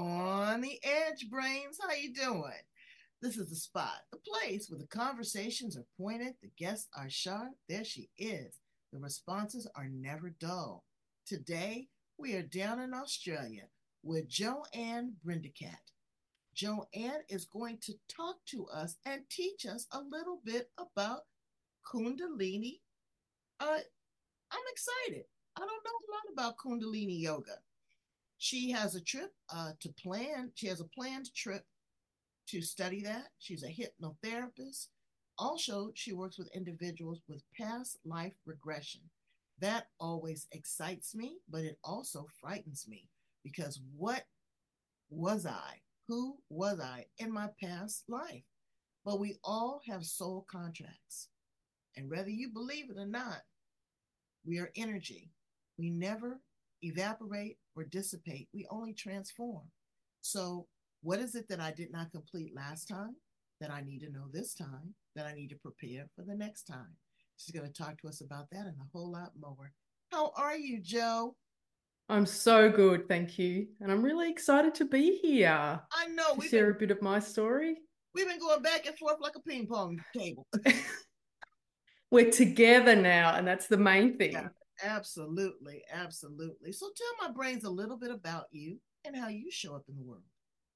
On the Edge, brains. How you doing? This is the spot, the place where the conversations are pointed, the guests are sharp. There she is. The responses are never dull. Today, we are down in Australia with Joanne Brindacat. Joanne is going to talk to us and teach us a little bit about Kundalini. I'm excited. I don't know a lot about Kundalini yoga. She has a trip to plan. She has a planned trip to study that. She's a hypnotherapist. Also, she works with individuals with past life regression. That always excites me, but it also frightens me because what was I? Who was I in my past life? But we all have soul contracts. And whether you believe it or not, we are energy. We never evaporate or dissipate, we only transform. So, what is it that I did not complete last time that I need to know this time that I need to prepare for the next time? She's going to talk to us about that and a whole lot more. How are you, Joe? I'm so good, thank you. And I'm really excited to be here I know to share a bit of my story. we've been going back and forth like a ping pong table. We're together now, and that's the main Yeah, thing. absolutely, absolutely. So tell my brains a little bit about you and how you show up in the world.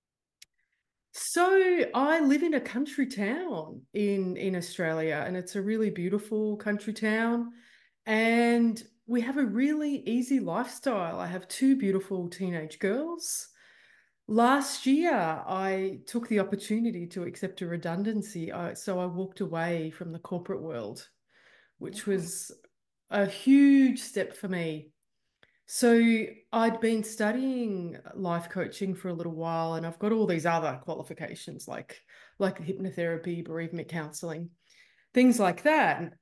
So I live in a country town in Australia, and it's a really beautiful country town. And we have a really easy lifestyle. I have two beautiful teenage girls. Last year, I took the opportunity to accept a redundancy. So I walked away from the corporate world, which Mm. was a huge step for me. So I'd been studying life coaching for a little while, and I've got all these other qualifications like hypnotherapy, bereavement counseling, things like that.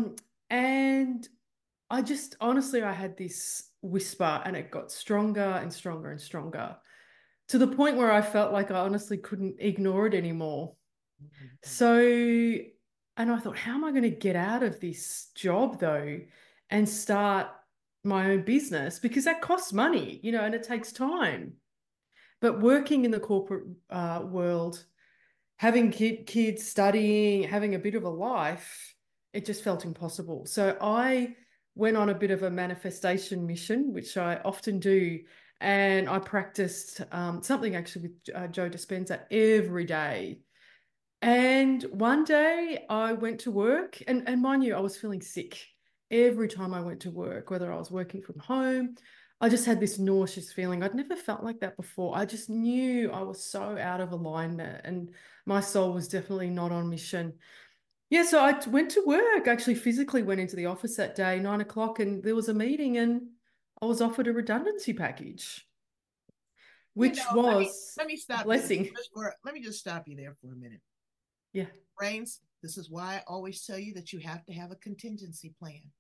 And I just honestly, I had this whisper, and it got stronger and stronger and stronger to the point where I felt like I honestly couldn't ignore it anymore. Mhm. So, and I thought, how am I going to get out of this job though and start my own business? Because that costs money, and it takes time. But working in the corporate world, having kids studying, having a bit of a life, it just felt impossible. So I went on a bit of a manifestation mission, which I often do. And I practiced something actually with Joe Dispenza every day. And one day I went to work, and mind you, I was feeling sick every time I went to work, whether I was working from home. I just had this nauseous feeling. I'd never felt like that before. I just knew I was so out of alignment and my soul was definitely not on mission. Yeah, so I went to work, actually physically went into the office that day, 9 o'clock, and there was a meeting and I was offered a redundancy package, You know, which let me was let me a stop you there blessing. just for let me just stop you there for a minute. Yeah. Brains, this is why I always tell you that you have to have a contingency plan.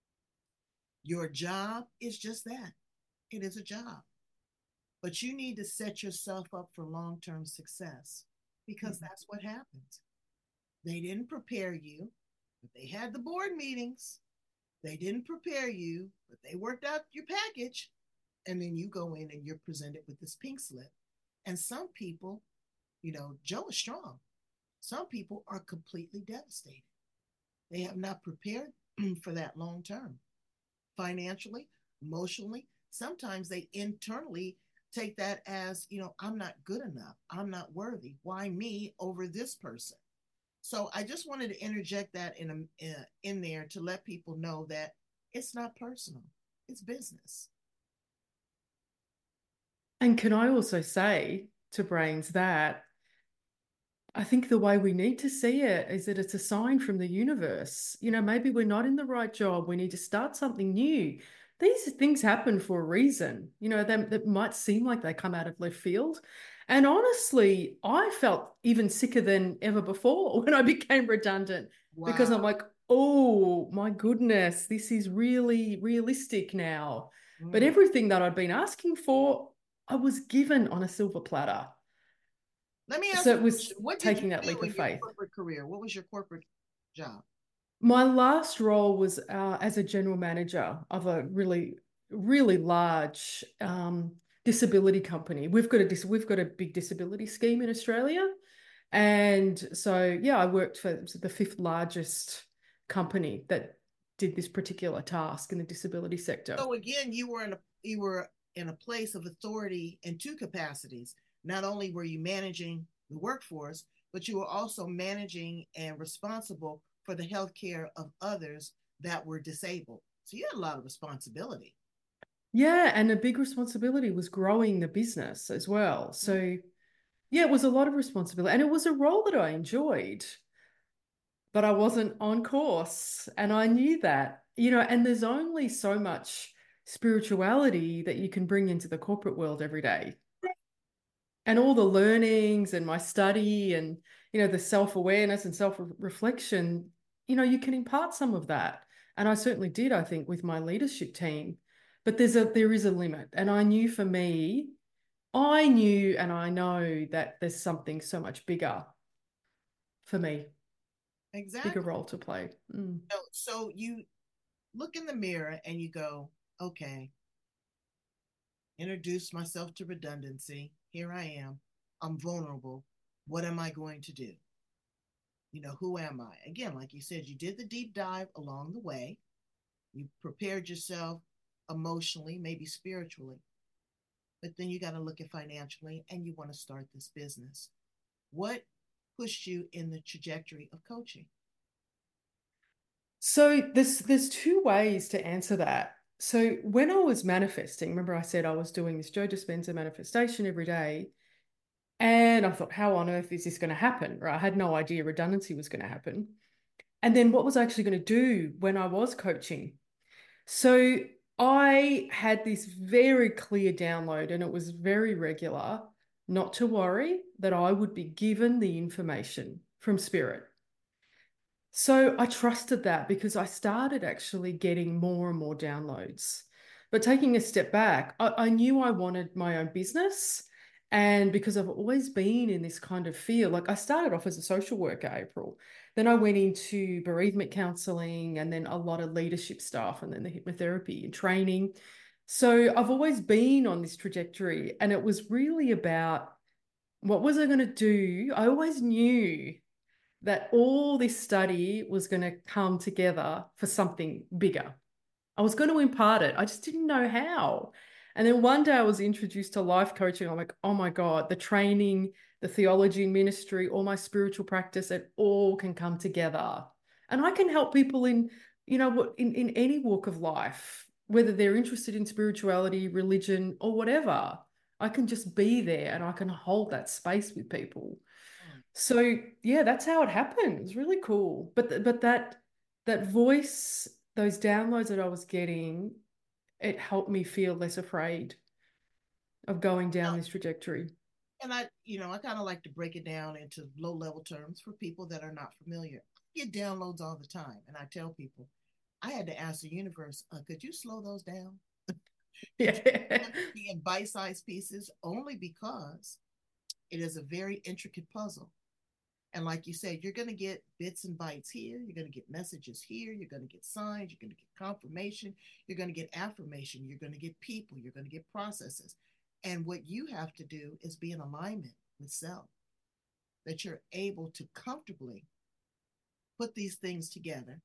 Your job is just that. It is a job. But you need to set yourself up for long-term success because that's what happens. They didn't prepare you, but they had the board meetings. They didn't prepare you, but they worked out your package. And then you go in and you're presented with this pink slip. And some people, Joe is strong. Some people are completely devastated. They have not prepared for that long term, financially, emotionally. Sometimes they internally take that as, I'm not good enough. I'm not worthy. Why me over this person? So I just wanted to interject that in there to let people know that it's not personal. It's business. And can I also say to Brains that I think the way we need to see it is that it's a sign from the universe. Maybe we're not in the right job. We need to start something new. These things happen for a reason. That might seem like they come out of left field. And honestly, I felt even sicker than ever before when I became redundant because I'm Wow. like, oh my goodness, this is really realistic now. But Mm. everything that I'd been asking for, I was given on a silver platter. Let me ask So you it a was question. What did you taking that leap do of in your faith. corporate career? What was your corporate job? My last role was as a general manager of a really, really large disability company. We've got a big disability scheme in Australia. And so, yeah, I worked for the fifth largest company that did this particular task in the disability sector. So again, you were in a place of authority in two capacities. Not only were you managing the workforce, but you were also managing and responsible for the health care of others that were disabled. So you had a lot of responsibility. Yeah, and a big responsibility was growing the business as well. Mm-hmm. So, yeah, it was a lot of responsibility, and it was a role that I enjoyed, but I wasn't on course, and I knew that. And there's only so much spirituality that you can bring into the corporate world every day. And all the learnings and my study and, the self-awareness and self-reflection, you can impart some of that. And I certainly did, I think, with my leadership team. But there is a limit. And I knew and I know that there's something so much bigger for me, bigger Exactly. role to play. Mm. So you look in the mirror and you go, okay, introduce myself to redundancy. Here I am. I'm vulnerable. What am I going to do? Who am I? Again, like you said, you did the deep dive along the way. You prepared yourself emotionally, maybe spiritually, but then you got to look at financially and you want to start this business. What pushed you in the trajectory of coaching? So there's two ways to answer that. So when I was manifesting, remember I said I was doing this Joe Dispenza manifestation every day, and I thought, how on earth is this going to happen? Right? I had no idea redundancy was going to happen. And then what was I actually going to do when I was coaching? So I had this very clear download, and it was very regular, not to worry, that I would be given the information from spirit. So I trusted that because I started actually getting more and more downloads. But taking a step back, I knew I wanted my own business. And because I've always been in this kind of field, like I started off as a social worker, April. Then I went into bereavement counseling and then a lot of leadership stuff and then the hypnotherapy and training. So I've always been on this trajectory. And it was really about what was I going to do? I always knew that all this study was going to come together for something bigger. I was going to impart it. I just didn't know how. And then one day I was introduced to life coaching. I'm like, oh my God, the training, the theology ministry, all my spiritual practice, it all can come together. And I can help people in any walk of life, whether they're interested in spirituality, religion, or whatever. I can just be there and I can hold that space with people. Hmm. So yeah, that's how it happened. It was really cool. But that voice, those downloads that I was getting, it helped me feel less afraid of going down this trajectory. And I kind of like to break it down into low level terms for people that are not familiar. I get downloads all the time, and I tell people, I had to ask the universe, could you slow those down? Could you Yeah. be in bite sized pieces? Only because it is a very intricate puzzle. And like you said, you're going to get bits and bytes here. You're going to get messages here. You're going to get signs. You're going to get confirmation. You're going to get affirmation. You're going to get people. You're going to get processes. And what you have to do is be in alignment with self, that you're able to comfortably put these things together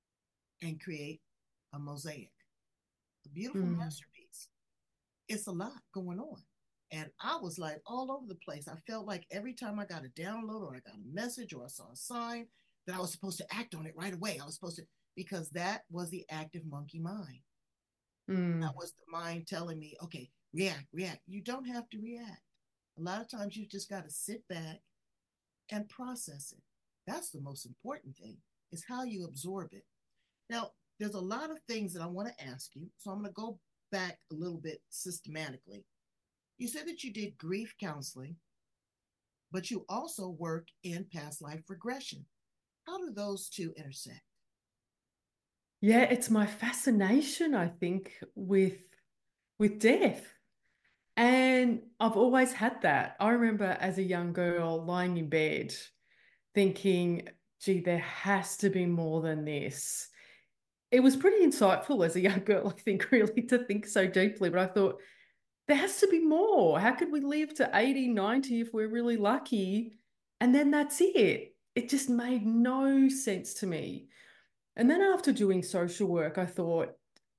and create a mosaic, a beautiful Mm. masterpiece. It's a lot going on. And I was like all over the place. I felt like every time I got a download or I got a message or I saw a sign that I was supposed to act on it right away. I was supposed to, because that was the active monkey mind. Mm. That was the mind telling me, okay, react, react. You don't have to react. A lot of times you just got to sit back and process it. That's the most important thing, is how you absorb it. Now, there's a lot of things that I want to ask you. So I'm going to go back a little bit systematically. You said that you did grief counseling, but you also work in past life regression. How do those two intersect? Yeah, it's my fascination, I think, with death. And I've always had that. I remember as a young girl lying in bed thinking, gee, there has to be more than this. It was pretty insightful as a young girl, I think, really, to think so deeply. But I thought, there has to be more. How could we live to 80, 90 if we're really lucky? And then that's it. It just made no sense to me. And then after doing social work, I thought,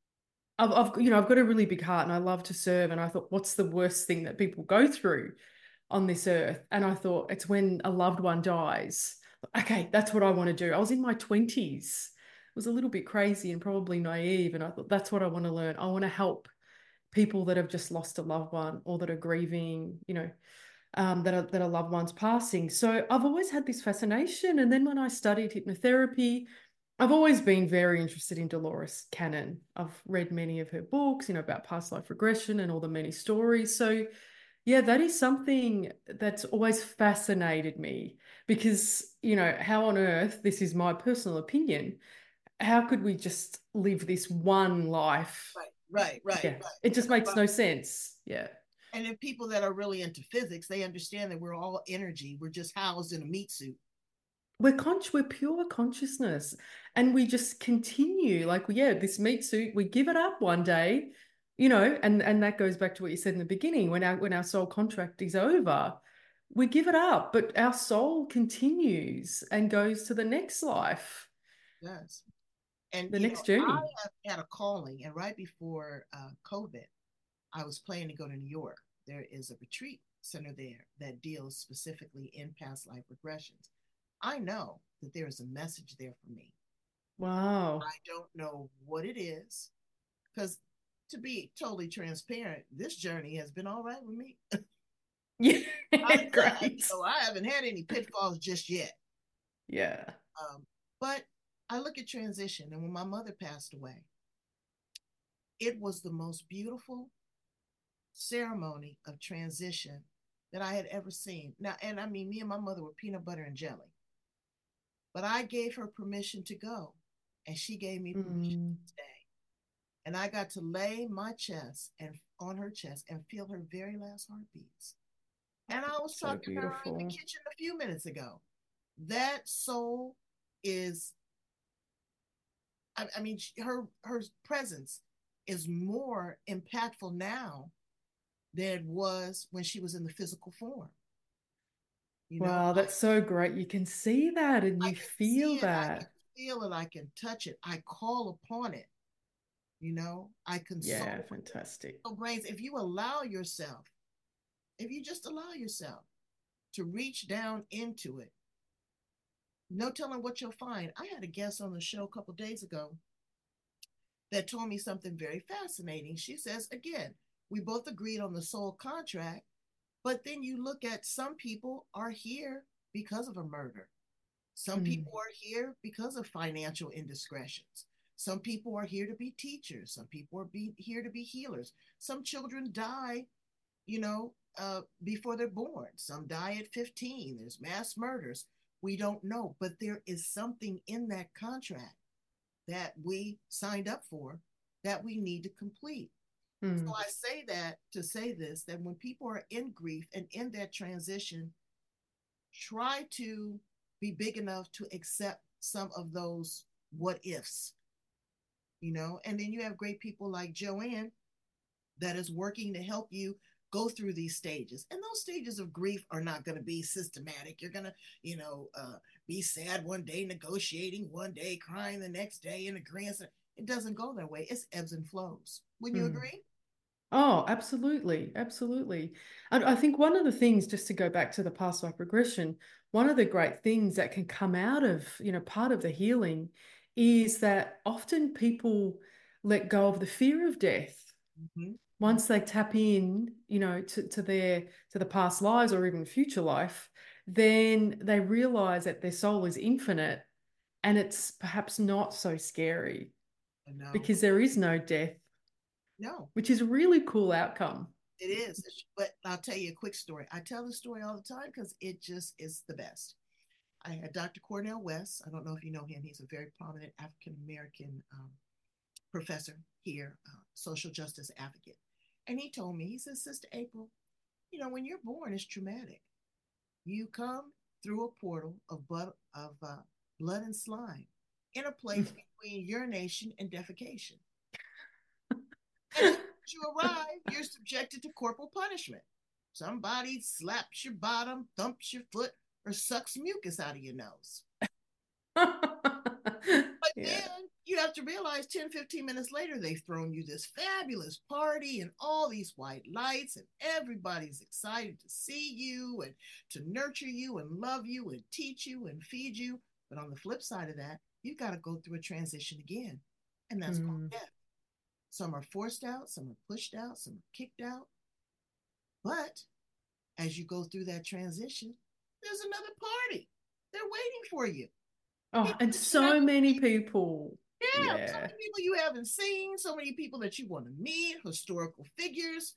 I've got a really big heart and I love to serve. And I thought, what's the worst thing that people go through on this earth? And I thought, it's when a loved one dies. Okay, that's what I want to do. I was in my 20s. It was a little bit crazy and probably naive. And I thought, that's what I want to learn. I want to help people that have just lost a loved one or that are grieving, that are loved ones passing. So I've always had this fascination. And then when I studied hypnotherapy, I've always been very interested in Dolores Cannon. I've read many of her books, about past life regression and all the many stories. So yeah, that is something that's always fascinated me because, how on earth, this is my personal opinion, how could we just live this one life? Yeah, Right. it just makes no sense. Yeah. And then people that are really into physics, they understand that we're all energy. We're just housed in a meat suit. We're pure consciousness and we just continue like, yeah, this meat suit, we give it up one day, and that goes back to what you said in the beginning, when our soul contract is over, we give it up, but our soul continues and goes to the next life, Yes. And, the next journey. I have had a calling, and right before COVID, I was planning to go to New York. There is a retreat center there that deals specifically in past life regressions. I know that there is a message there for me. Wow. I don't know what it is because, to be totally transparent, this journey has been all right with me. Yeah. I, Great. I haven't had any pitfalls just yet. Yeah. But I look at transition, and when my mother passed away, it was the most beautiful ceremony of transition that I had ever seen. Now, and I mean, me and my mother were peanut butter and jelly, but I gave her permission to go, and she gave me permission Mm. to stay. And I got to lay my chest and on her chest and feel her very last heartbeats. And I was So talking to her in the beautiful. kitchen a few minutes ago. That soul is, I mean, her presence is more impactful now than it was when she was in the physical form. Wow, that's so great. You can see that and I you can see feel it, I can that. feel it, I can touch it, I call upon it. I Yeah, console with it. fantastic. So, brains, if you allow yourself, if you just allow yourself to reach down into it, no telling what you'll find. I had a guest on the show a couple days ago that told me something very fascinating. She says, again, we both agreed on the soul contract, but then you look at some people are here because of a murder. Some Mm. people are here because of financial indiscretions. Some people are here to be teachers. Some people are here to be healers. Some children die, before they're born. Some die at 15. There's mass murders. We don't know, but there is something in that contract that we signed up for that we need to complete. So Mm. I say that to say this, that when people are in grief and in that transition, try to be big enough to accept some of those what ifs, and then you have great people like Joanne that is working to help you go through these stages. And those stages of grief are not going to be systematic. You're going to, be sad one day, negotiating one day, crying the next day, and agreeing. It doesn't go that way. It's ebbs and flows. Wouldn't you Mm. agree? Oh, absolutely. Absolutely. And I think one of the things, just to go back to the past life regression, one of the great things that can come out of, part of the healing is that often people let go of the fear of death. Mm-hmm. Once they tap in, to the past lives or even future life, then they realize that their soul is infinite and it's perhaps not so scary No, because there is no death, no, which is a really cool outcome. it is. But I'll tell you a quick story. I tell the story all the time because it just is the best. I had Dr. Cornel West. I don't know if you know him. He's a very prominent African American professor here, social justice advocate. And he told me, he says, Sister April, when you're born, it's traumatic. You come through a portal of blood and slime in a place between urination and defecation. And As you arrive, you're subjected to corporal punishment. Somebody slaps your bottom, thumps your foot, or sucks mucus out of your nose. But Yeah. then you have to realize 10, 15 minutes later, they've thrown you this fabulous party and all these white lights, and everybody's excited to see you and to nurture you and love you and teach you and feed you. But on the flip side of that, you've got to go through a transition again. And that's called Mm. death. Some are forced out, some are pushed out, some are kicked out. But as you go through that transition, there's another party. They're waiting for you. Oh, People and that you so haven't many seen. people. Yeah, so Yeah. many people you haven't seen, so many people that you want to meet, historical figures,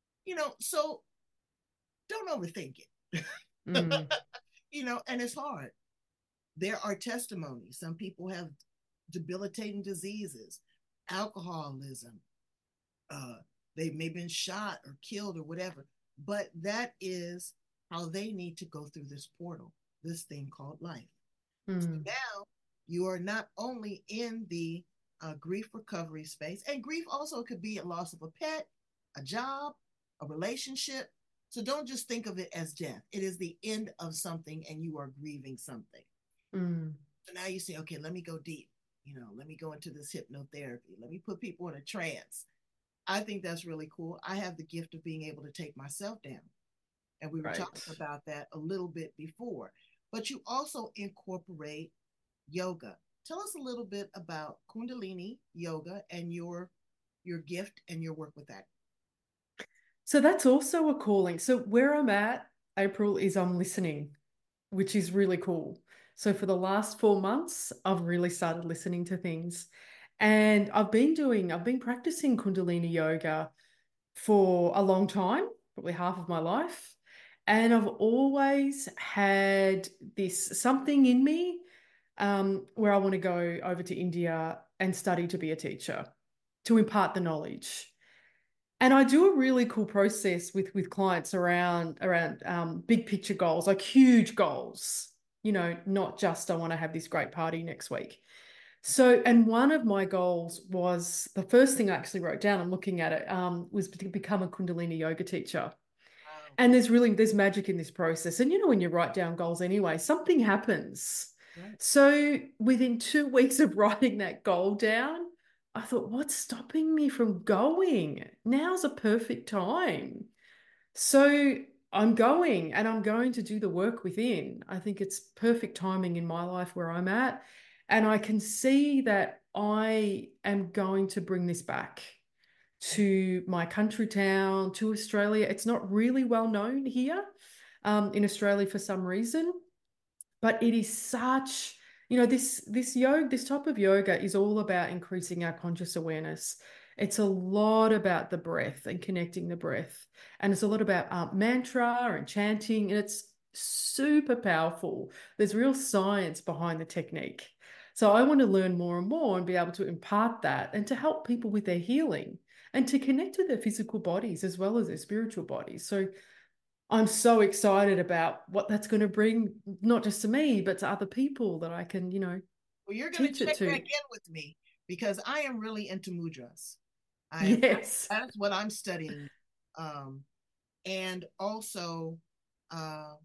so don't overthink it. Mm. And it's hard. There are testimonies. Some people have debilitating diseases, alcoholism, uh, they may have been shot or killed or whatever, but that is how they need to go through this portal, this thing called life. So Mm. now you are not only in the grief recovery space, and grief also could be a loss of a pet, a job, a relationship. So don't just think of it as death. It is the end of something, and you are grieving something. Mm. So now you say, okay, let me go deep. Let me go into this hypnotherapy. Let me put people in a trance. I think that's really cool. I have the gift of being able to take myself down. And we were talking Right. about that a little bit before. But you also incorporate yoga. Tell us a little bit about Kundalini yoga and your gift and your work with that. So that's also a calling. So where I'm at, April, is I'm listening, which is really cool. So for the last 4 months, I've really started listening to things. And I've been practicing Kundalini yoga for a long time, probably half of my life. And I've always had this something in me where I want to go over to India and study to be a teacher, to impart the knowledge. And I do a really cool process with clients around big picture goals, like huge goals. Not just I want to have this great party next week. So, and one of my goals was the first thing I actually wrote down. I'm looking at it was to become a Kundalini yoga teacher. Wow. And there's magic in this process. And when you write down goals anyway, something happens. Right. So within 2 weeks of writing that goal down, I thought, what's stopping me from going? Now's a perfect time. So I'm going and I'm going to do the work within. I think it's perfect timing in my life where I'm at. And I can see that I am going to bring this back to my country town, to Australia. It's not really well known here in Australia for some reason, but it is such, this type of yoga is all about increasing our conscious awareness. It's a lot about the breath and connecting the breath, and it's a lot about mantra and chanting, and it's super powerful. There's real science behind the technique. So I want to learn more and more and be able to impart that and to help people with their healing and to connect with their physical bodies as well as their spiritual bodies. So I'm so excited about what that's going to bring, not just to me, but to other people that I can, Well, you're going to teach it check back to. in with me because I am really into mudras. I am. Yes. That's what I'm studying, um, and also uh,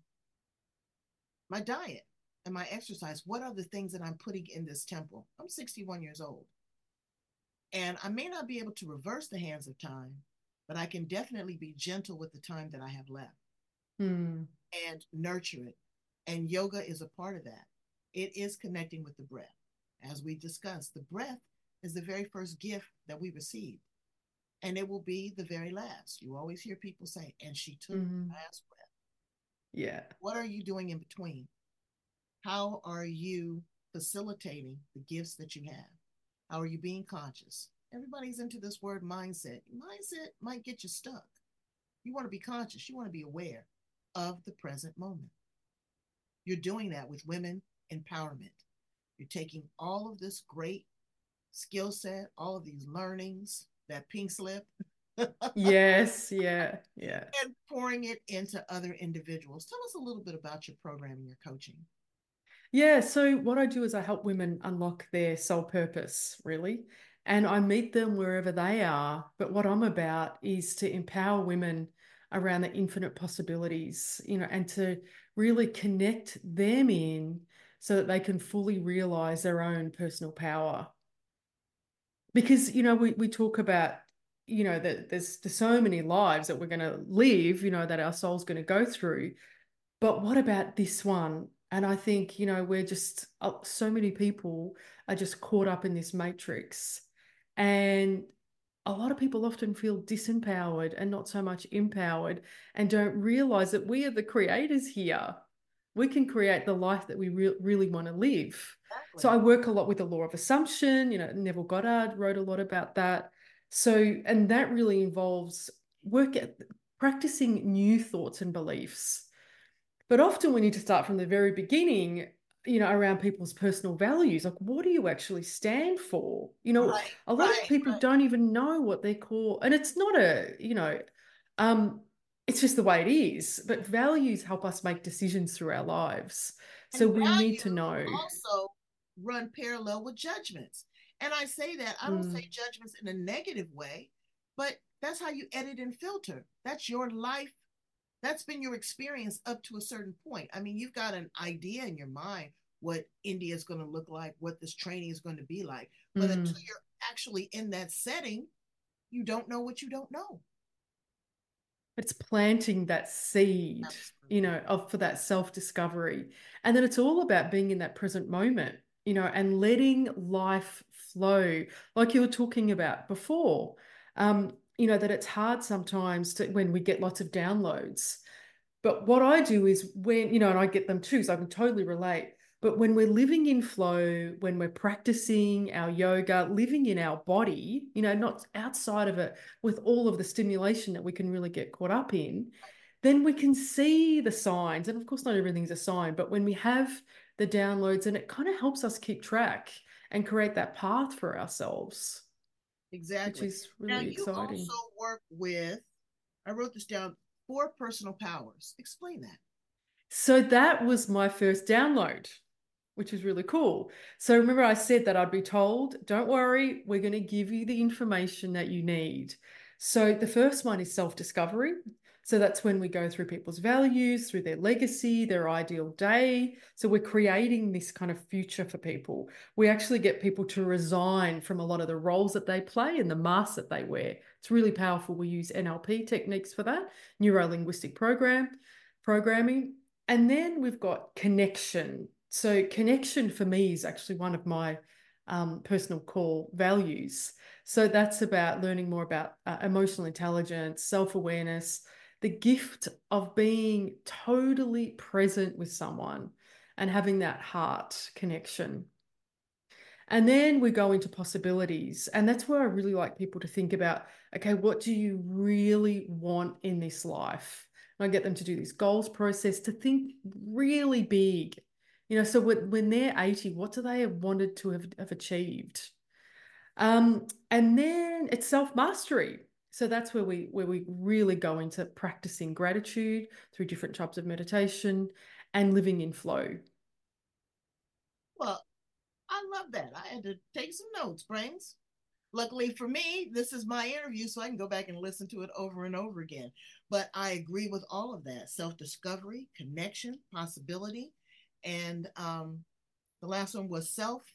my diet and my exercise. What are the things that I'm putting in this temple? I'm 61 years old. And I may not be able to reverse the hands of time, but I can definitely be gentle with the time that I have left Hmm. and nurture it. And yoga is a part of that. It is connecting with the breath. As we discussed, the breath is the very first gift that we receive, and it will be the very last. You always hear people say, and she took the Hmm. last breath. Yeah. What are you doing in between? How are you facilitating the gifts that you have? How are you being conscious? Everybody's into this word mindset. Mindset might get you stuck. You want to be conscious, you want to be aware of the present moment. You're doing that with women empowerment. You're taking all of this great skill set, all of these learnings, that pink slip, and Yes. Yeah. Yeah. pouring it into other individuals. Tell us a little bit about your program and your coaching. Yeah. So what I do is I help women unlock their soul purpose, really. and I meet them wherever they are. But what I'm about is to empower women around the infinite possibilities, and to really connect them in so that they can fully realize their own personal power. Because, we talk about, that there's so many lives that we're going to live, that our soul's going to go through. But what about this one? And I think, we're just, so many people are just caught up in this matrix. And a lot of people often feel disempowered and not so much empowered, and don't realize that we are the creators here. We can create the life that we really want to live. So Exactly. I work a lot with the law of assumption. Neville Goddard wrote a lot about that. So, and that really involves work at practicing new thoughts and beliefs. But often we need to start from the very beginning, around people's personal values. Like, what do you actually stand for? Right, A lot of right, people right. don't even know what they call, and it's not um, it's just the way it is. But values help us make decisions through our lives. And So we need to values know. also run parallel with judgments. And I say that, I don't say Mm, judgments in a negative way, but that's how you edit and filter. That's your life. That's been your experience up to a certain point. I mean, you've got an idea in your mind what India is going to look like, what this training is going to be like. But mm. until you're actually in that setting, you don't know what you don't know. It's planting that seed, Absolutely. for that self-discovery. And then it's all about being in that present moment, and letting life flow, like you were talking about before. That it's hard sometimes when we get lots of downloads. But what I do is when, and I get them too, so I can totally relate. But when we're living in flow, when we're practicing our yoga, living in our body, not outside of it with all of the stimulation that we can really get caught up in, then we can see the signs. And of course, not everything's a sign, but when we have the downloads, and it kind of helps us keep track and create that path for ourselves, which Exactly. is Now, really you exciting. also work with, I wrote this down, four personal powers. Explain that. So that was my first download, which is really cool. So remember, I said that I'd be told, don't worry, we're going to give you the information that you need. So the first one is self-discovery. So that's when we go through people's values, through their legacy, their ideal day. So we're creating this kind of future for people. We actually get people to resign from a lot of the roles that they play and the masks that they wear. It's really powerful. We use NLP techniques for that, neuro-linguistic programming. And then we've got connection. So connection for me is actually one of my personal core values. So that's about learning more about emotional intelligence, self-awareness, the gift of being totally present with someone and having that heart connection. And then we go into possibilities. And that's where I really like people to think about, okay, what do you really want in this life? And I get them to do this goals process, to think really big. So when they're 80, what do they have wanted to have achieved? And then it's self-mastery. So that's where we really go into practicing gratitude through different types of meditation and living in flow. Well, I love that. I had to take some notes, Brains. Luckily for me, this is my interview, so I can go back and listen to it over and over again. But I agree with all of that: self discovery, connection, possibility. And the last one was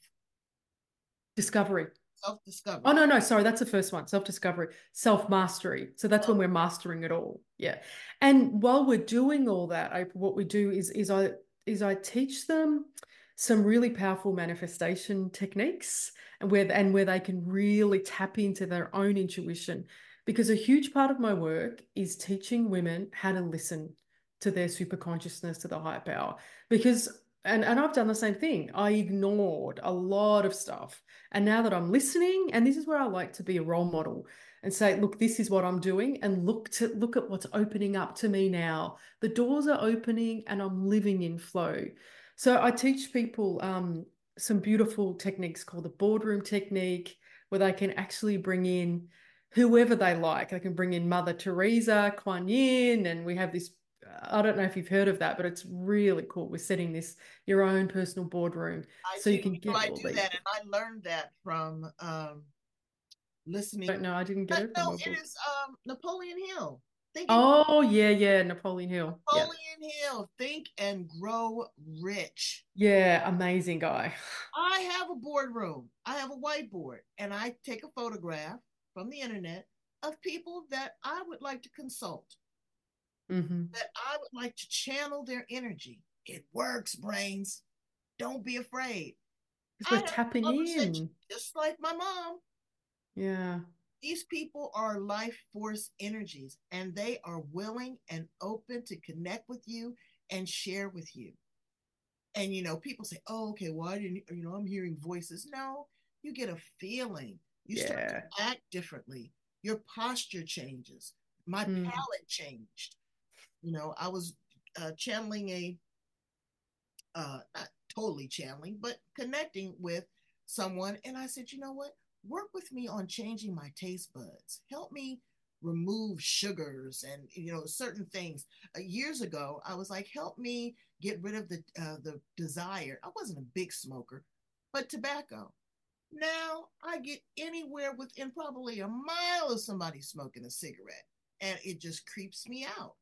Discovery. Oh, discovery. no, no, sorry, that's the first one. Self-discovery, self-mastery. So that's when we're mastering it all. Yeah. And while we're doing all that, what we do is I teach them some really powerful manifestation techniques, and where they can really tap into their own intuition. Because a huge part of my work is teaching women how to listen to their super consciousness, to the higher power. Because and I've done the same thing. I ignored a lot of stuff, and now that I'm listening, and this is where I like to be a role model and say, look, this is what I'm doing, and look at what's opening up to me now. The doors are opening and I'm living in flow. So I teach people some beautiful techniques called the boardroom technique, where they can actually bring in whoever they like. They can bring in Mother Teresa, Kuan Yin, and we have this. I don't know if you've heard of that, but it's really cool. We're setting this your own personal boardroom I so do, you can get I all do these. that, and I learned that from listening. Don't know. I didn't get it from No, a it book. is Napoleon Hill. Think and Oh, yeah, yeah. Napoleon Hill. Yeah. Napoleon Hill. Think and Grow Rich. Yeah. Amazing guy. I have a boardroom. I have a whiteboard, and I take a photograph from the internet of people that I would like to consult, Hmm. that I would like to channel their energy. It works, brains. Don't be afraid. Because I we're have tapping a conversation in. just like my mom. Yeah. These people are life force energies, and they are willing and open to connect with you and share with you. And people say, "Oh, okay, well, I didn't, I'm hearing voices." No, you get a feeling. You start Yeah. to act differently. Your posture changes. My Mm. palate changed. I was channeling not totally channeling, but connecting with someone. And I said, you know what? Work with me on changing my taste buds. Help me remove sugars and certain things. Years ago, I was like, help me get rid of the desire. I wasn't a big smoker, but tobacco. Now I get anywhere within probably a mile of somebody smoking a cigarette, and it just creeps me out.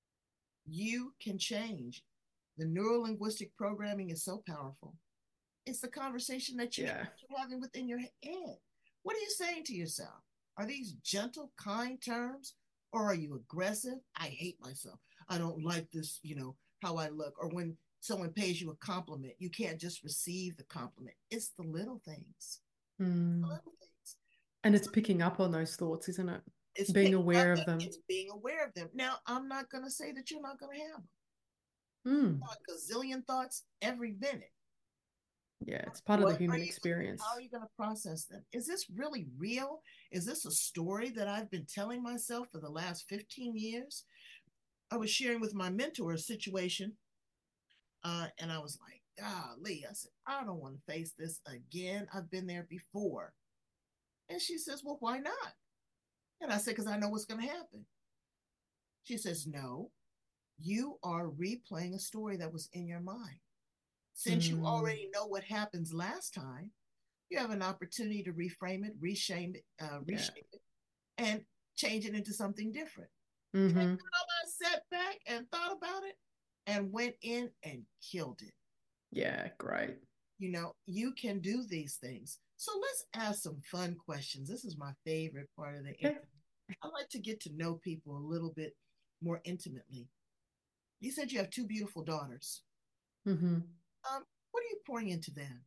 You can change. The neuro linguistic programming is so powerful. It's the conversation that Yeah. you're having within your head. What are you saying to yourself? Are these gentle, kind terms, or are you aggressive? I hate myself. I don't like this, how I look. Or when someone pays you a compliment, you can't just receive the compliment. It's the little things. The Mm. little things. And it's picking up on those thoughts, isn't it? It's Being picking up. aware of them. It's being aware of them. Now, I'm not going to say that you're not going to have them. Mm. A gazillion thoughts every minute. Yeah, it's part of the What are human you How are experience. you going to process them? Is this really real? Is this a story that I've been telling myself for the last 15 years? I was sharing with my mentor a situation, and I was like, golly, I said, I don't want to face this again. I've been there before. And she says, well, why not? And I said, because I know what's going to happen. She says, no, you are replaying a story that was in your mind. Since you Mm. already know what happens last time, you have an opportunity to reframe it, Yeah. reshape it, and change it into something different. Came Hmm. out of my setback and thought about it and went in and killed it. Yeah, great. You can do these things. So let's ask some fun questions. This is my favorite part of the interview. Okay. I like to get to know people a little bit more intimately. You said you have two beautiful daughters. Hmm. What are you pouring into them?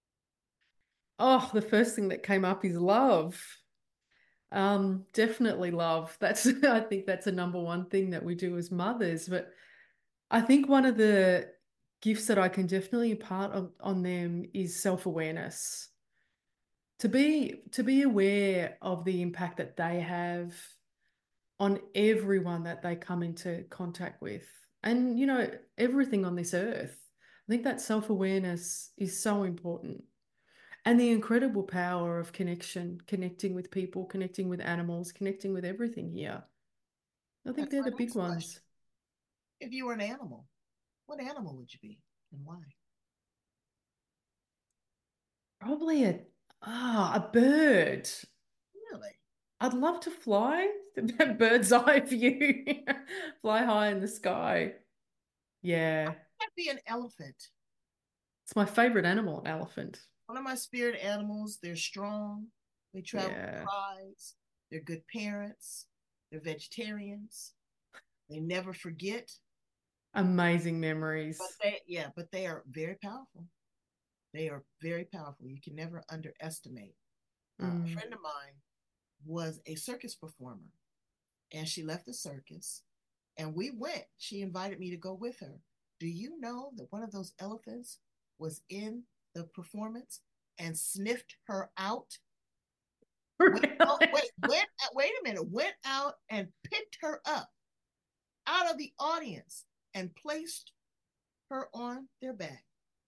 Oh, the first thing that came up is love. Definitely love. That's I think that's a number one thing that we do as mothers. But I think one of the gifts that I can definitely impart on them is self-awareness. To be aware of the impact that they have on everyone that they come into contact with. And everything on this earth. I think that self-awareness is so important. And the incredible power of connection, connecting with people, connecting with animals, connecting with everything here. I think That's they're my the big next question. ones. If you were an animal, what animal would you be and why? Probably a bird. Really? I'd love to fly. Bird's eye view. Fly high in the sky. Yeah. I'd be an elephant. It's my favorite animal, an elephant. One of my spirit animals. They're strong. They travel with Yeah. prides. They're good parents. They're vegetarians. They never forget. Amazing But memories. they are very powerful. They are very powerful. You can never underestimate. A Mm. friend of mine was a circus performer, and she left the circus, and we went. She invited me to go with her. Do you know that one of those elephants was in the performance and sniffed her out? Went, oh, Really? wait a minute. Went out and picked her up out of the audience and placed her on their back.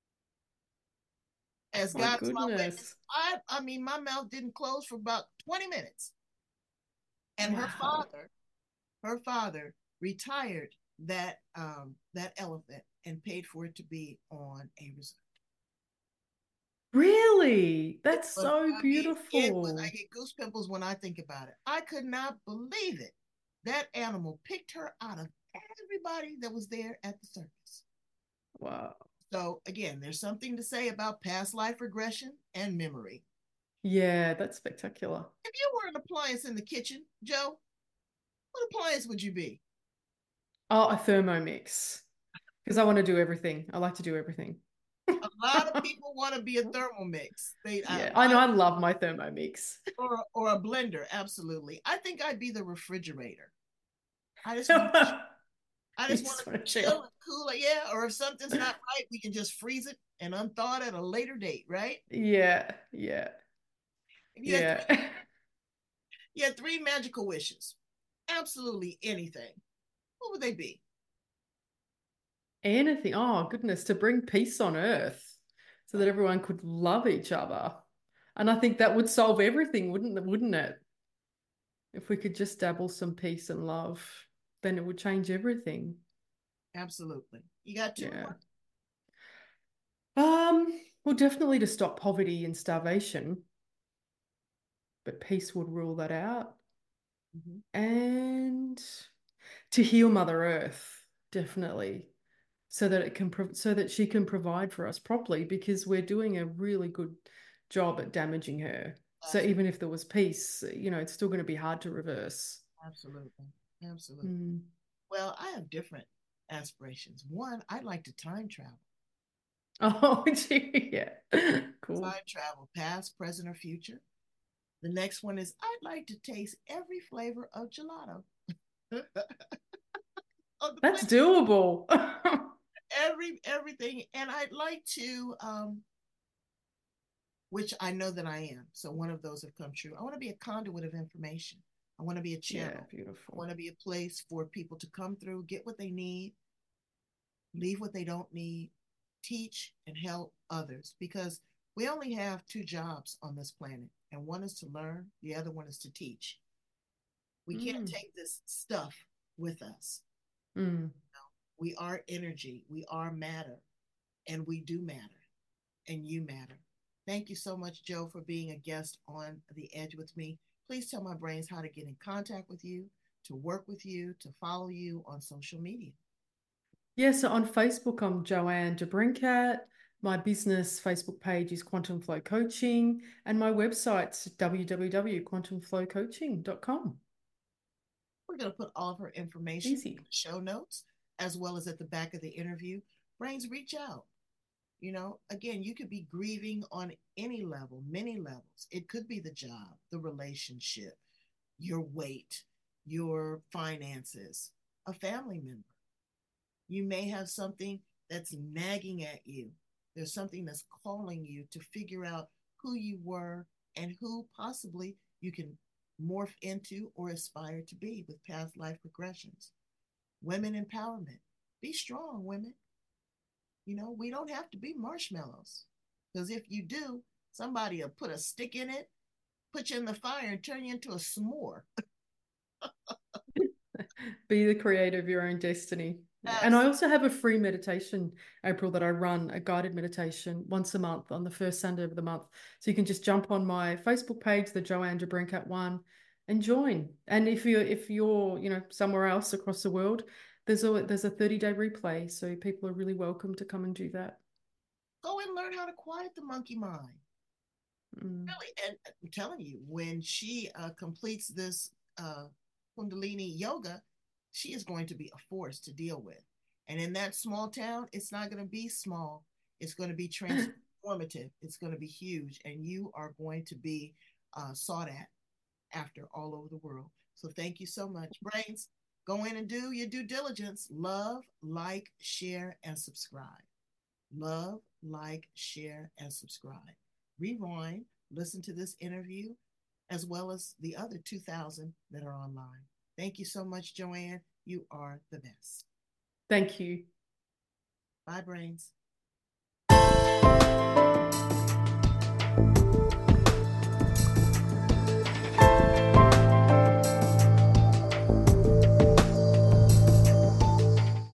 As My God is my witness, goodness. I mean, my mouth didn't close for about 20 minutes. And Wow. her father retired that elephant and paid for it to be on a reserve. Really? It That's was, so I mean, it was, I beautiful. get goose pimples when I think about it. I could not believe it. That animal picked her out of everybody that was there at the circus. Wow. So, again, there's something to say about past life regression and memory. Yeah, that's spectacular. If you were an appliance in the kitchen, Joe, what appliance would you be? Oh, a Thermomix. Because I want to do everything. I like to do everything. A lot of people want to be a Thermomix. They a Yeah, I know. lot I love my Thermomix. or a blender. Absolutely. I think I'd be the refrigerator. I just want I You just want just to want to chill chill. and cool it. Yeah. Or if something's not right, we can just freeze it and unthaw it at a later date, right? Yeah, yeah, If yeah. you had three magical wishes, absolutely anything, what would they be? Anything. Oh, goodness, to bring peace on earth so that everyone could love each other. And I think that would solve everything, wouldn't it? If we could just dabble some peace and love, then it would change everything. Absolutely. You got two Yeah. more? Well, definitely to stop poverty and starvation, but peace would rule that out. Mm-hmm. And to heal Mother Earth, definitely, so that so that she can provide for us properly, because we're doing a really good job at damaging her. So even if there was peace, it's still going to be hard to reverse. Absolutely. Absolutely. Mm. Well, I have different aspirations. One, I'd like to time travel. Oh, gee, yeah, cool. Time travel, past, present, or future. The next one is I'd like to taste every flavor of gelato of the That's planet. doable. Everything. And I'd like to, which I know that I am. So one of those have come true. I want to be a conduit of information. I want to be a Yeah, channel. I beautiful. want to be a place for people to come through, get what they need, leave what they don't need, teach and help others. Because we only have two jobs on this planet, and one is to learn, the other one is to teach. We can't Mm. take this stuff with us. Mm. We are energy, we are matter, and we do matter, and you matter. Thank you so much, Joe, for being a guest on The Edge with me. Please tell my brains how to get in contact with you, to work with you, to follow you on social media. Yeah, so on Facebook, I'm Joanne DeBrincat. My business Facebook page is Quantum Flow Coaching, and my website's www.quantumflowcoaching.com. We're going to put all of her information in Easy. the show notes as well as at the back of the interview. Brains, reach out. Again, you could be grieving on any level, many levels. It could be the job, the relationship, your weight, your finances, a family member. You may have something that's nagging at you. There's something that's calling you to figure out who you were and who possibly you can morph into or aspire to be with past life regressions. Women empowerment. Be strong, women. We don't have to be marshmallows. Because if you do, somebody will put a stick in it, put you in the fire, and turn you into a s'more. Be the creator of your own destiny. Yeah. And I Absolutely. also have a free meditation, April, that I run, a guided meditation once a month on the first Sunday of the month. So you can just jump on my Facebook page, the Joanne DeBrincat one, and join. And if you're somewhere else across the world, there's a 30-day replay. So people are really welcome to come and do that. Go and learn how to quiet the monkey mind. Mm. Really, and I'm telling you, when she completes this Kundalini yoga, she is going to be a force to deal with. And in that small town, it's not going to be small. It's going to be transformative. It's going to be huge, and you are going to be sought after all over the world. So thank you so much, Brains. Go in and do your due diligence. Love, like, share, and subscribe. Love, like, share, and subscribe. Rewind, listen to this interview, as well as the other 2,000 that are online. Thank you so much, Joanne. You are the best. Thank you. Bye, Brains.